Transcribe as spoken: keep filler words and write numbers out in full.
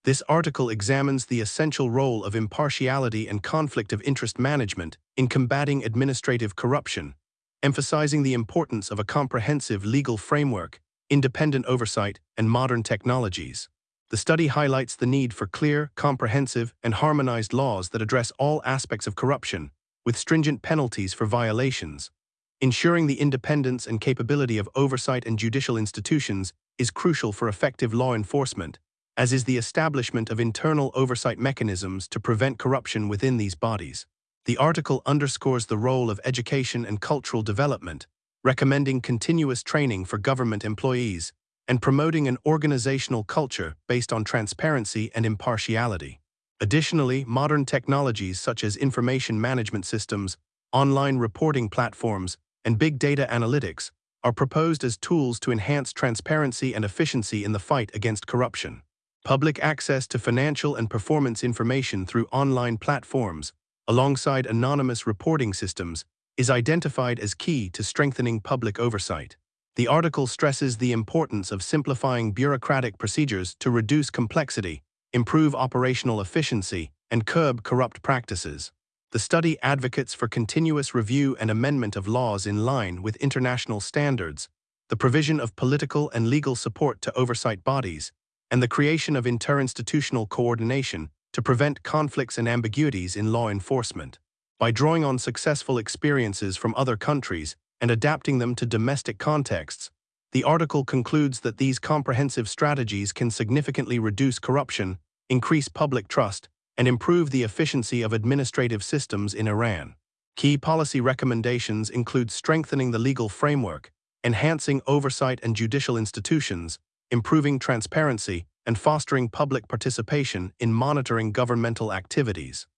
This article examines the essential role of impartiality and conflict of interest management in combating administrative corruption, emphasizing the importance of a comprehensive legal framework, independent oversight, and modern technologies. The study highlights the need for clear, comprehensive, and harmonized laws that address all aspects of corruption, with stringent penalties for violations. Ensuring the independence and capability of oversight and judicial institutions is crucial for effective law enforcement, as is the establishment of internal oversight mechanisms to prevent corruption within these bodies. The article underscores the role of education and cultural development, recommending continuous training for government employees, and promoting an organizational culture based on transparency and impartiality. Additionally, modern technologies such as information management systems, online reporting platforms, and big data analytics are proposed as tools to enhance transparency and efficiency in the fight against corruption. Public access to financial and performance information through online platforms, alongside anonymous reporting systems, is identified as key to strengthening public oversight. The article stresses the importance of simplifying bureaucratic procedures to reduce complexity, improve operational efficiency, and curb corrupt practices. The study advocates for continuous review and amendment of laws in line with international standards, the provision of political and legal support to oversight bodies, and the creation of interinstitutional coordination to prevent conflicts and ambiguities in law enforcement. By drawing on successful experiences from other countries and adapting them to domestic contexts, the article concludes that these comprehensive strategies can significantly reduce corruption, increase public trust, and improve the efficiency of administrative systems in Iran. Key policy recommendations include strengthening the legal framework, enhancing oversight and judicial institutions, improving transparency, and fostering public participation in monitoring governmental activities.